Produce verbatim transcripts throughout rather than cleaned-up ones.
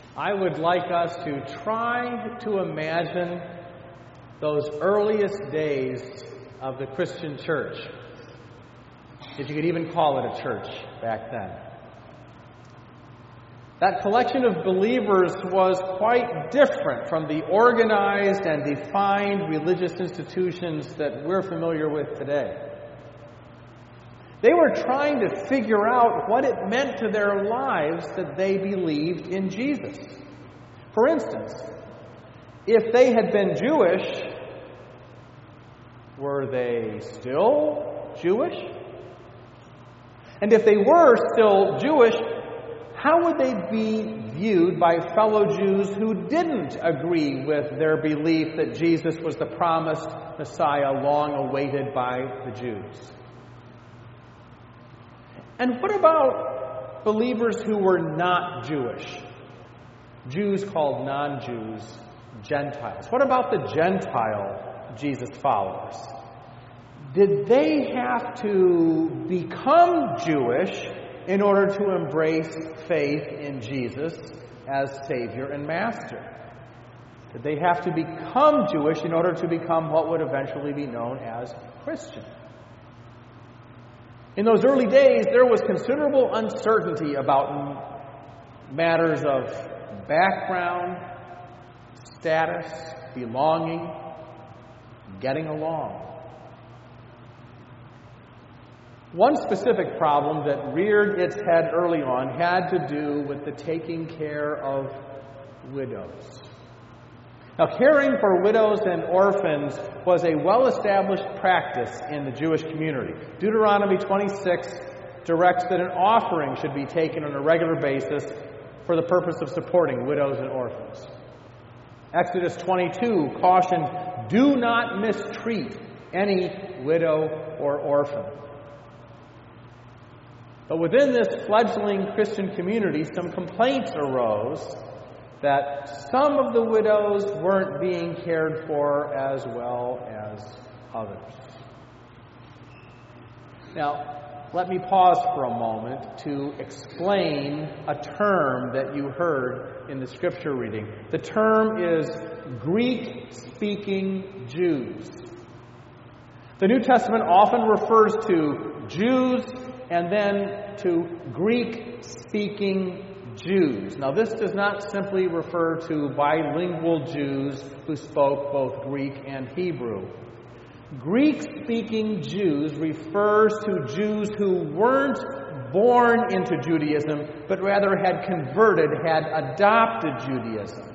I would like us to try to imagine those earliest days of the Christian church, if you could even call it a church back then. That collection of believers was quite different from the organized and defined religious institutions that we're familiar with today. They were trying to figure out what it meant to their lives that they believed in Jesus. For instance, if they had been Jewish, were they still Jewish? And if they were still Jewish, how would they be viewed by fellow Jews who didn't agree with their belief that Jesus was the promised Messiah long awaited by the Jews? And what about believers who were not Jewish? Jews called non-Jews Gentiles. What about the Gentile Jesus followers? Did they have to become Jewish in order to embrace faith in Jesus as Savior and Master? Did they have to become Jewish in order to become what would eventually be known as Christian? In those early days, there was considerable uncertainty about matters of background, status, belonging, getting along. One specific problem that reared its head early on had to do with the taking care of widows. Now, caring for widows and orphans was a well-established practice in the Jewish community. Deuteronomy twenty-six directs that an offering should be taken on a regular basis for the purpose of supporting widows and orphans. Exodus twenty-two cautioned, "Do not mistreat any widow or orphan." But within this fledgling Christian community, some complaints arose that some of the widows weren't being cared for as well as others. Now, let me pause for a moment to explain a term that you heard in the scripture reading. The term is Greek-speaking Jews. The New Testament often refers to Jews and then to Greek-speaking Jews. Now, this does not simply refer to bilingual Jews who spoke both Greek and Hebrew. Greek-speaking Jews refers to Jews who weren't born into Judaism, but rather had converted, had adopted Judaism.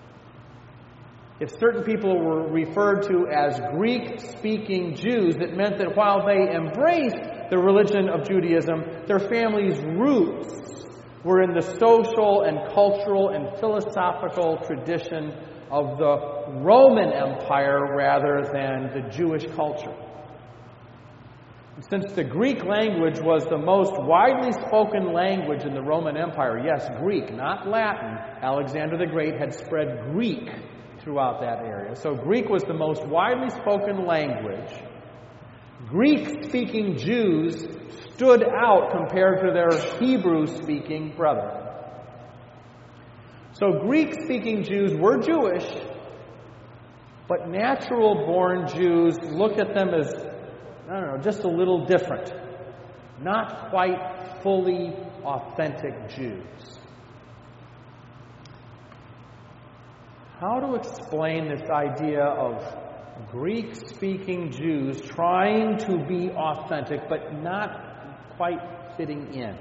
If certain people were referred to as Greek-speaking Jews, it meant that while they embraced the religion of Judaism, their families' roots were in the social and cultural and philosophical tradition of the Roman Empire rather than the Jewish culture. Since the Greek language was the most widely spoken language in the Roman Empire, yes, Greek, not Latin, Alexander the Great had spread Greek throughout that area. So Greek was the most widely spoken language. Greek-speaking Jews stood out compared to their Hebrew-speaking brethren. So Greek-speaking Jews were Jewish, but natural-born Jews looked at them as, I don't know, just a little different. Not quite fully authentic Jews. How to explain this idea of Greek-speaking Jews trying to be authentic, but not quite fitting in?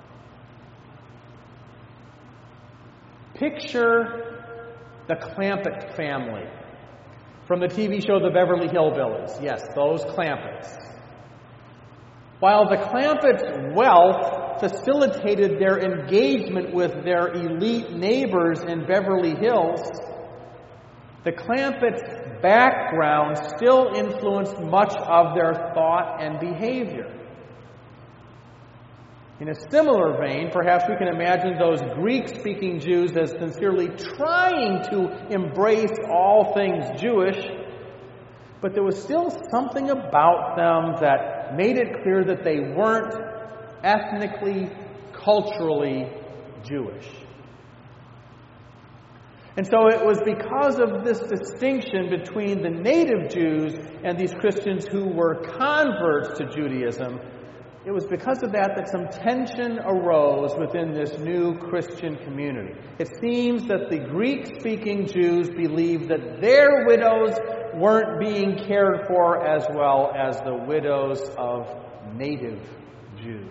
Picture the Clampett family from the T V show The Beverly Hillbillies. Yes, those Clampetts. While the Clampetts' wealth facilitated their engagement with their elite neighbors in Beverly Hills, the Clampetts' background still influenced much of their thought and behavior. In a similar vein, perhaps we can imagine those Greek-speaking Jews as sincerely trying to embrace all things Jewish, but there was still something about them that made it clear that they weren't ethnically, culturally Jewish. And so it was because of this distinction between the native Jews and these Christians who were converts to Judaism, it was because of that that some tension arose within this new Christian community. It seems that the Greek-speaking Jews believed that their widows weren't being cared for as well as the widows of native Jews.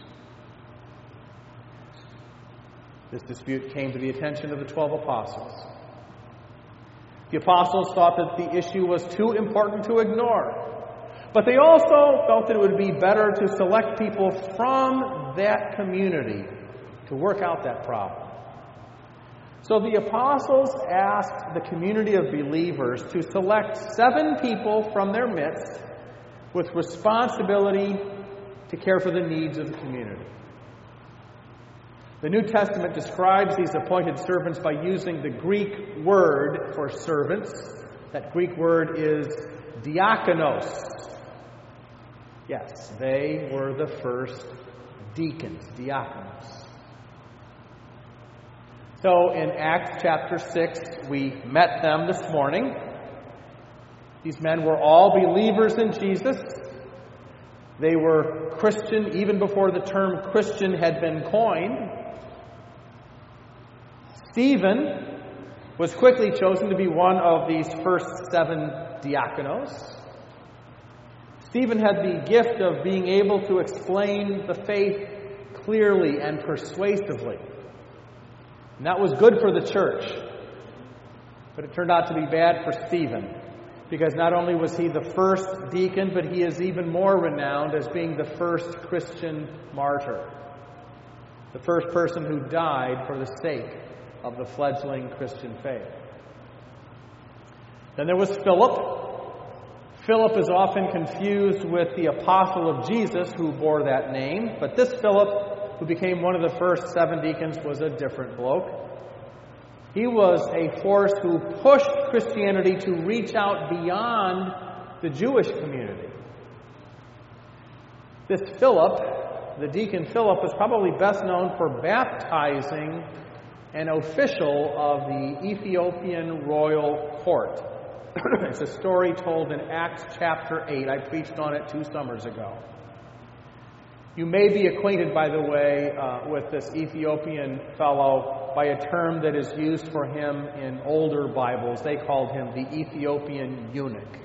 This dispute came to the attention of the twelve apostles. The apostles thought that the issue was too important to ignore. But they also felt that it would be better to select people from that community to work out that problem. So the apostles asked the community of believers to select seven people from their midst with responsibility to care for the needs of the community. The New Testament describes these appointed servants by using the Greek word for servants. That Greek word is diakonos. Yes, they were the first deacons, diakonos. So in Acts chapter six, we met them this morning. These men were all believers in Jesus. They were Christian even before the term Christian had been coined. Stephen was quickly chosen to be one of these first seven diakonos. Stephen had the gift of being able to explain the faith clearly and persuasively. And that was good for the church. But it turned out to be bad for Stephen, because not only was he the first deacon, but he is even more renowned as being the first Christian martyr. The first person who died for the sake of the fledgling Christian faith. Then there was Philip. Philip is often confused with the apostle of Jesus who bore that name, but this Philip, who became one of the first seven deacons, was a different bloke. He was a force who pushed Christianity to reach out beyond the Jewish community. This Philip, the deacon Philip, is probably best known for baptizing an official of the Ethiopian royal court. It's a story told in Acts chapter eight. I preached on it two summers ago. You may be acquainted, by the way, uh, with this Ethiopian fellow by a term that is used for him in older Bibles. They called him the Ethiopian eunuch.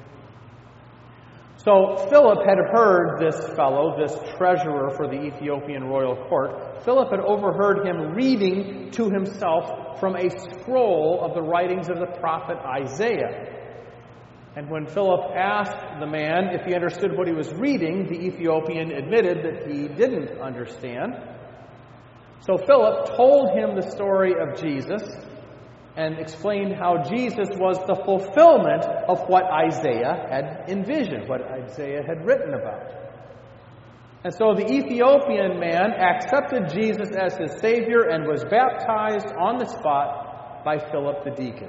So Philip had heard this fellow, this treasurer for the Ethiopian royal court. Philip had overheard him reading to himself from a scroll of the writings of the prophet Isaiah. And when Philip asked the man if he understood what he was reading, the Ethiopian admitted that he didn't understand. So Philip told him the story of Jesus and explained how Jesus was the fulfillment of what Isaiah had envisioned, what Isaiah had written about. And so the Ethiopian man accepted Jesus as his Savior and was baptized on the spot by Philip the deacon.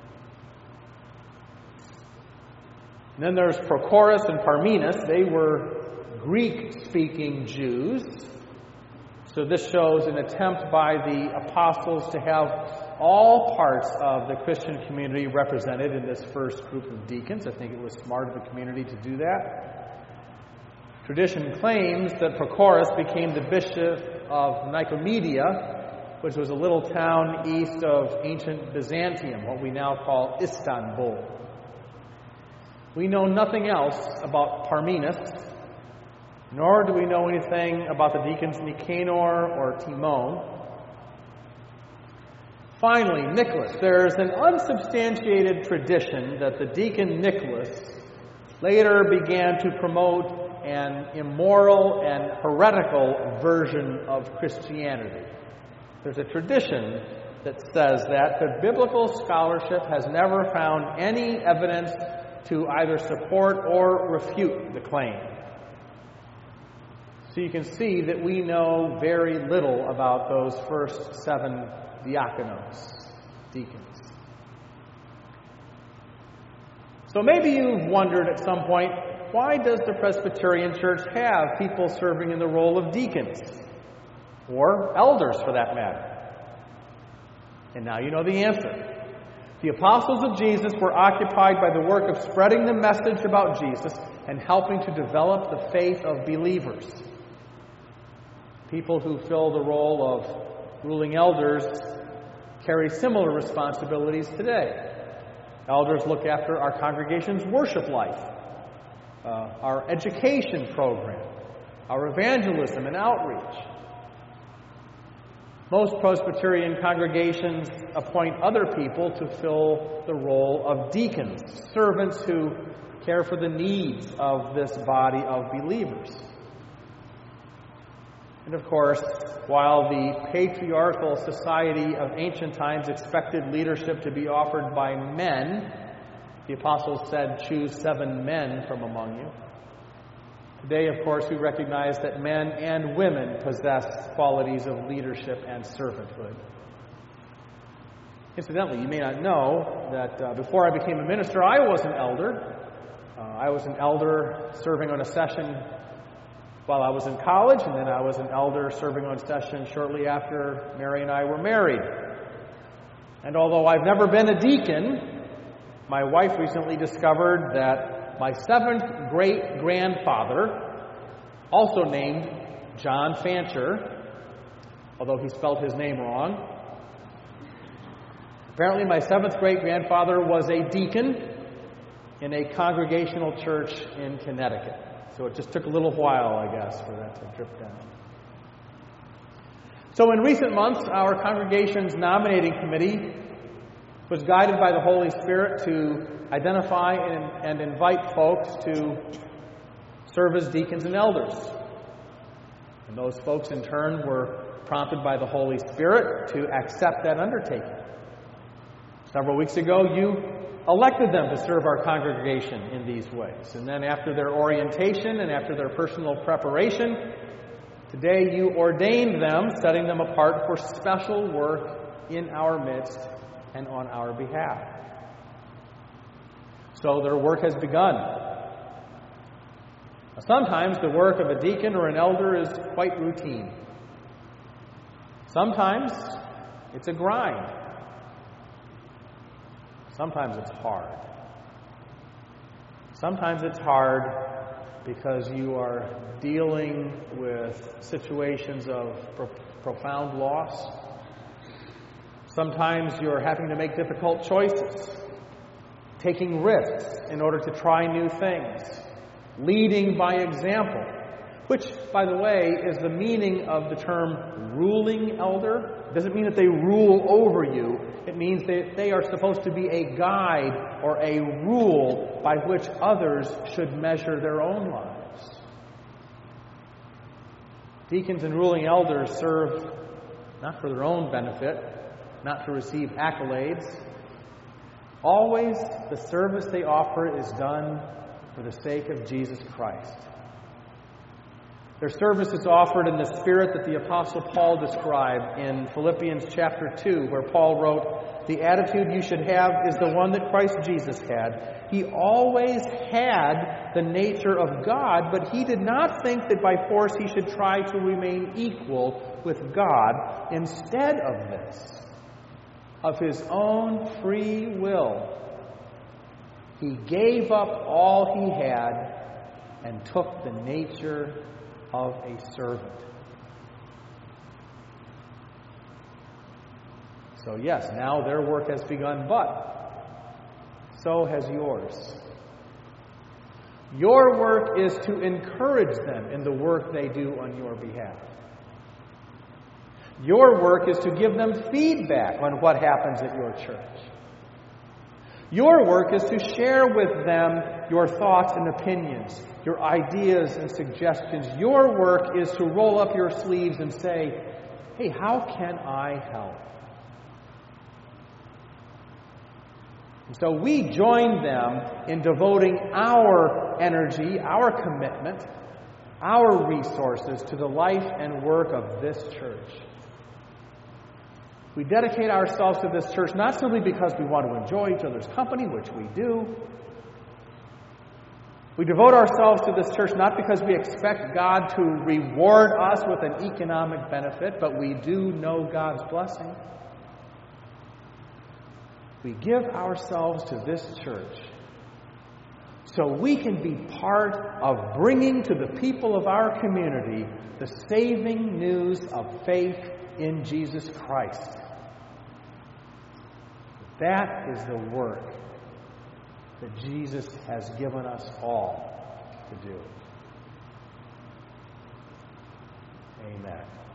And then there's Prochorus and Parmenas. They were Greek-speaking Jews. So this shows an attempt by the apostles to have all parts of the Christian community represented in this first group of deacons. I think it was smart of the community to do that. Tradition claims that Prochorus became the bishop of Nicomedia, which was a little town east of ancient Byzantium, what we now call Istanbul. We know nothing else about Parmenas, nor do we know anything about the deacons Nicanor or Timon. Finally, Nicholas. There's an unsubstantiated tradition that the deacon Nicholas later began to promote an immoral and heretical version of Christianity. There's a tradition that says that, but biblical scholarship has never found any evidence to either support or refute the claim. So you can see that we know very little about those first seven diakonos, deacons. So maybe you've wondered at some point, why does the Presbyterian Church have people serving in the role of deacons? Or elders, for that matter? And now you know the answer. The apostles of Jesus were occupied by the work of spreading the message about Jesus and helping to develop the faith of believers. People who fill the role of ruling elders carry similar responsibilities today. Elders look after our congregation's worship life, uh, our education program, our evangelism and outreach. Most Presbyterian congregations appoint other people to fill the role of deacons, servants who care for the needs of this body of believers. And of course, while the patriarchal society of ancient times expected leadership to be offered by men, the apostles said, "Choose seven men from among you." Today, of course, we recognize that men and women possess qualities of leadership and servanthood. Incidentally, you may not know that uh, before I became a minister, I was an elder. Uh, I was an elder serving on a session while I was in college, and then I was an elder serving on session shortly after Mary and I were married. And although I've never been a deacon, my wife recently discovered that my seventh great-grandfather, also named John Fancher, although he spelled his name wrong, apparently my seventh great-grandfather was a deacon in a congregational church in Connecticut. So it just took a little while, I guess, for that to drip down. So in recent months, our congregation's nominating committee was guided by the Holy Spirit to identify and, and invite folks to serve as deacons and elders. And those folks, in turn, were prompted by the Holy Spirit to accept that undertaking. Several weeks ago, you elected them to serve our congregation in these ways. And then after their orientation and after their personal preparation, today you ordained them, setting them apart for special work in our midst and on our behalf. So their work has begun. Sometimes the work of a deacon or an elder is quite routine. Sometimes it's a grind. Sometimes it's hard. Sometimes it's hard because you are dealing with situations of pro- profound loss. Sometimes you're having to make difficult choices, taking risks in order to try new things, leading by example, which, by the way, is the meaning of the term ruling elder. It doesn't mean that they rule over you. It means that they are supposed to be a guide or a rule by which others should measure their own lives. Deacons and ruling elders serve not for their own benefit, not to receive accolades. Always the service they offer is done for the sake of Jesus Christ. Their service is offered in the spirit that the Apostle Paul described in Philippians chapter two, where Paul wrote, "The attitude you should have is the one that Christ Jesus had. He always had the nature of God, but he did not think that by force he should try to remain equal with God. Instead of this, of his own free will, he gave up all he had and took the nature of a servant." So yes, now their work has begun, but so has yours. Your work is to encourage them in the work they do on your behalf. Your work is to give them feedback on what happens at your church. Your work is to share with them your thoughts and opinions, your ideas and suggestions. Your work is to roll up your sleeves and say, "Hey, how can I help?" And so we join them in devoting our energy, our commitment, our resources to the life and work of this church. We dedicate ourselves to this church not simply because we want to enjoy each other's company, which we do. We devote ourselves to this church not because we expect God to reward us with an economic benefit, but we do know God's blessing. we give ourselves to this church so we can be part of bringing to the people of our community the saving news of faith in Jesus Christ. That is the work that Jesus has given us all to do. Amen.